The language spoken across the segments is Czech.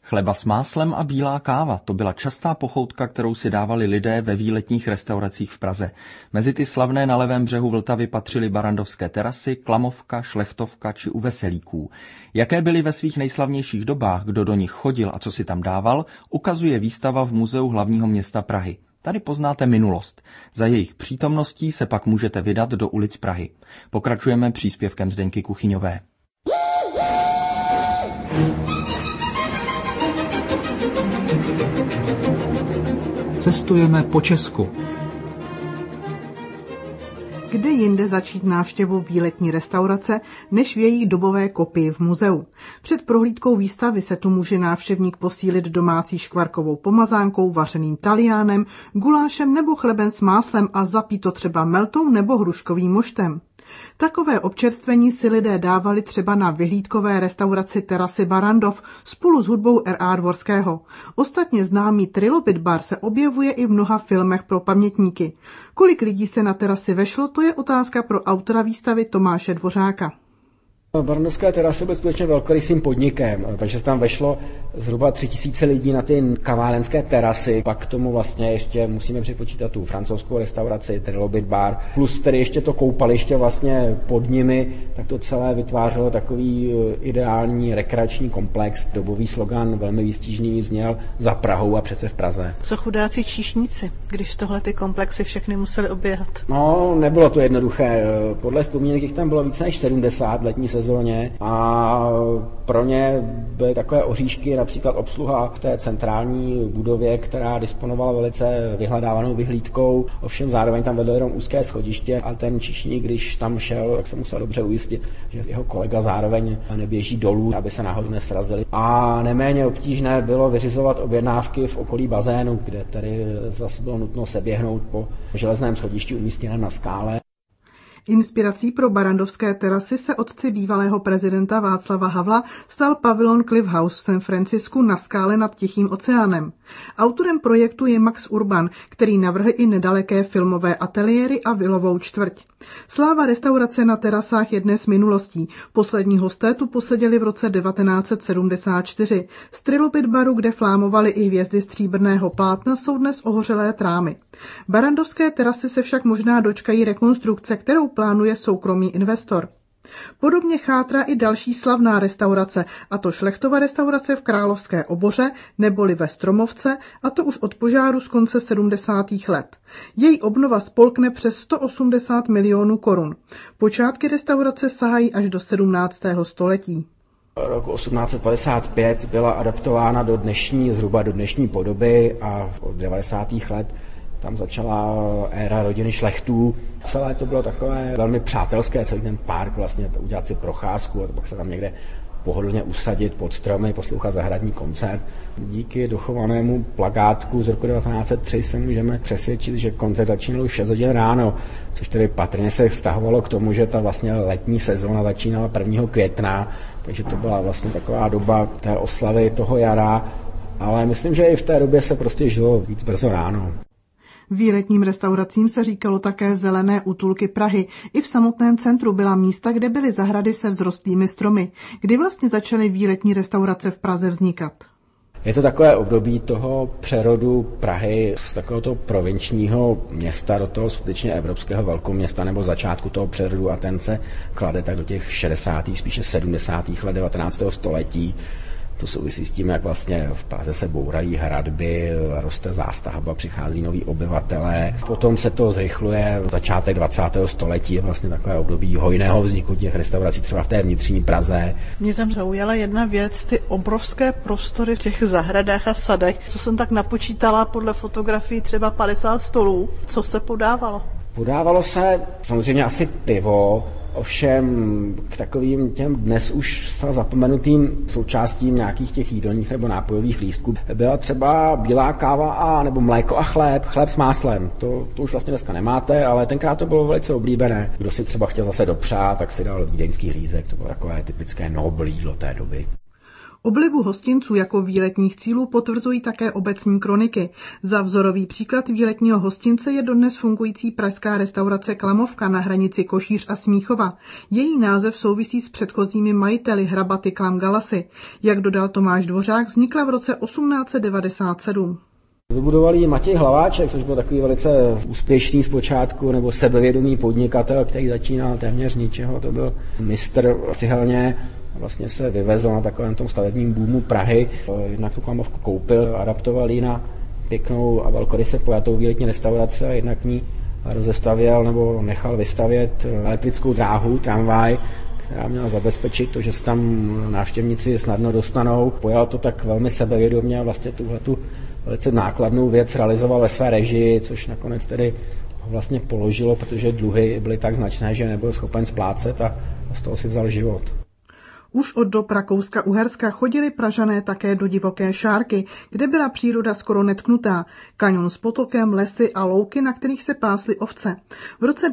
Chleba s máslem a bílá káva, to byla častá pochoutka, kterou si dávali lidé ve výletních restauracích v Praze. Mezi ty slavné na levém břehu Vltavy patřily Barrandovské terasy, Klamovka, Šlechtovka či U Veselíků. Jaké byly ve svých nejslavnějších dobách, kdo do nich chodil a co si tam dával, ukazuje výstava v Muzeu hlavního města Prahy. Tady poznáte minulost. Za jejich přítomností se pak můžete vydat do ulic Prahy. Pokračujeme příspěvkem Zdeňky Kuchyňové. Cestujeme po Česku. Kde jinde začít návštěvu výletní restaurace, než v jejich dobové kopii v muzeu. Před prohlídkou výstavy se tu může návštěvník posílit domácí škvarkovou pomazánkou, vařeným taliánem, gulášem nebo chlebem s máslem a zapít to třeba meltou nebo hruškovým moštem. Takové občerstvení si lidé dávali třeba na vyhlídkové restauraci Terasy Barrandov spolu s hudbou R.A. Dvorského. Ostatně známý Trilobit bar se objevuje i v mnoha filmech pro pamětníky. Kolik lidí se na terasy vešlo, to je otázka pro autora výstavy Tomáše Dvořáka. Barrandovské terasy byl skutečně velkorysým podnikem, takže se tam vešlo zhruba 3000 lidí na ty kavárenské terasy. Pak k tomu vlastně ještě musíme připočítat tu francouzskou restauraci, Trilobit bar, plus tedy ještě to koupaliště vlastně pod nimi, tak to celé vytvářelo takový ideální rekreační komplex. Dobový slogan velmi výstižný zněl za Prahou a přece v Praze. Co chudáci číšníci, když tohle ty komplexy všechny museli oběhat? No, nebylo to jednoduché. Podle vzpomínek jich tam bylo více než 70 v letní sezóně a pro ně byly takové oříšky, například obsluha v té centrální budově, která disponovala velice vyhledávanou vyhlídkou, ovšem zároveň tam vedlo jenom úzké schodiště a ten číšník, když tam šel, tak se musel dobře ujistit, že jeho kolega zároveň neběží dolů, aby se náhodou nesrazili. A neméně obtížné bylo vyřizovat objednávky v okolí bazénu, kde tedy zase bylo nutno seběhnout po železném schodišti umístěném na skále. Inspirací pro barrandovské terasy se otci bývalého prezidenta Václava Havla stal pavilon Cliff House v San Francisku na skále nad Tichým oceánem. Autorem projektu je Max Urban, který navrhl i nedaleké filmové ateliéry a vilovou čtvrť. Sláva restaurace na terasách je dnes minulostí. Poslední hosté tu poseděli v roce 1974. Z Trilobit baru, kde flámovaly i hvězdy stříbrného plátna, jsou dnes ohořelé trámy. Barrandovské terasy se však možná dočkají rekonstrukce, kterou plánuje soukromý investor. Podobně chátrá i další slavná restaurace, a to Šlechtova restaurace v Královské Oboře neboli ve Stromovce, a to už od požáru z konce 70. let. Její obnova spolkne přes 180 milionů korun. Počátky restaurace sahají až do 17. století. Roku 1855 byla adaptována zhruba do dnešní podoby a od 90. let tam začala éra rodiny Šlechtů. Celé to bylo takové velmi přátelské, celý ten park vlastně udělat si procházku a pak se tam někde pohodlně usadit pod stromy, poslouchat zahradní koncert. Díky dochovanému plakátku z roku 1903 se můžeme přesvědčit, že koncert začínal už 6 hodin ráno, což tedy patrně se vztahovalo k tomu, že ta vlastně letní sezóna začínala 1. května, takže to byla vlastně taková doba té oslavy toho jara, ale myslím, že i v té době se prostě žilo víc brzo ráno. Výletním restauracím se říkalo také zelené útulky Prahy. I v samotném centru byla místa, kde byly zahrady se vzrostlými stromy. Kdy vlastně začaly výletní restaurace v Praze vznikat? Je to takové období toho přerodu Prahy z takového provinčního města do toho skutečně evropského velkoměsta nebo začátku toho přerodu a ten se klade tak do těch 60. spíše 70. let 19. století. To souvisí s tím, jak vlastně v Praze se bourají hradby, roste zástavba, přichází noví obyvatelé. Potom se to zrychluje, začátek 20. století je vlastně takové období hojného vzniku těch restaurací třeba v té vnitřní Praze. Mě tam zaujala jedna věc, ty obrovské prostory v těch zahradách a sadech. Co jsem tak napočítala, podle fotografií třeba 50 stolů. Co se podávalo? Podávalo se samozřejmě asi pivo, ovšem k takovým těm dnes už zapomenutým součástím nějakých těch jídelních nebo nápojových lístků byla třeba bílá káva a nebo mléko a chléb s máslem. To už vlastně dneska nemáte, ale tenkrát to bylo velice oblíbené. Kdo si třeba chtěl zase dopřát, tak si dal vídeňský lízek, to bylo takové typické nobl jídlo té doby. Oblibu hostinců jako výletních cílů potvrzují také obecní kroniky. Za vzorový příklad výletního hostince je dodnes fungující pražská restaurace Klamovka na hranici Košíř a Smíchova. Její název souvisí s předchozími majiteli hrabaty Klam Galasy. Jak dodal Tomáš Dvořák, vznikla v roce 1897. Vybudoval ji Matěj Hlaváček, což byl takový velice úspěšný zpočátku, nebo sebevědomý podnikatel, který začínal téměř z ničeho. To byl mistr cihelně, vlastně se vyvezl na takovém tom stavebním boomu Prahy. Jednak tu Klamovku koupil, adaptoval ji na pěknou a velkoryse pojatou výletní restauraci a jednak ní rozestavěl nebo nechal vystavět elektrickou dráhu, tramvaj, která měla zabezpečit to, že se tam návštěvníci snadno dostanou. Pojal to tak velmi sebevědomě a vlastně tuhletu velice nákladnou věc realizoval ve své režii, což nakonec tedy ho vlastně položilo, protože dluhy byly tak značné, že nebyl schopen splácet a z toho si vzal život. Už od dob Rakouska-Uherska chodili Pražané také do divoké Šárky, kde byla příroda skoro netknutá. Kaňon s potokem, lesy a louky, na kterých se pásly ovce. V roce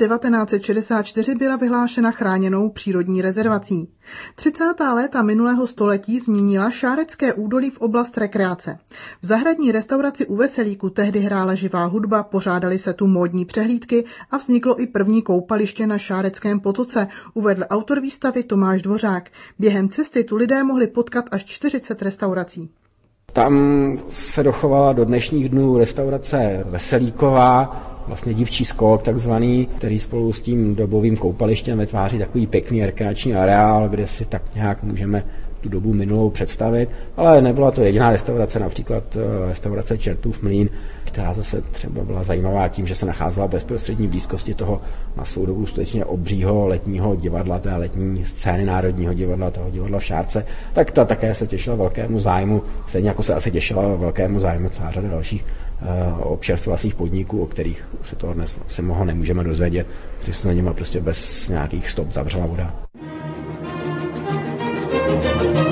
1964 byla vyhlášena chráněnou přírodní rezervací. 30. léta minulého století zmínila Šárecké údolí v oblast rekreace. V zahradní restauraci U Veselíku tehdy hrála živá hudba, pořádaly se tu módní přehlídky a vzniklo i první koupaliště na Šáreckém potoce, uvedl autor výstavy Tomáš Dvořák. Během cesty tu lidé mohli potkat až 40 restaurací. Tam se dochovala do dnešních dnů restaurace Veselíková, vlastně Divčí skok takzvaný, který spolu s tím dobovým koupalištěm vytváří takový pěkný rekreační areál, kde si tak nějak můžeme tu dobu minulou představit, ale nebyla to jediná restaurace, například restaurace Čertův mlýn, která zase třeba byla zajímavá tím, že se nacházela v bezprostřední blízkosti toho na svou dobu skutečně obřího letního divadla, té letní scény Národního divadla, toho divadla v Šárce, tak ta také se těšila velkému zájmu, stejně jako se asi těšila velkému zájmu celá řada dalších občerstvovacích podniků, o kterých se toho dnes se nemůžeme dozvědět, protože se na něma prostě bez nějakých stop zavřela voda.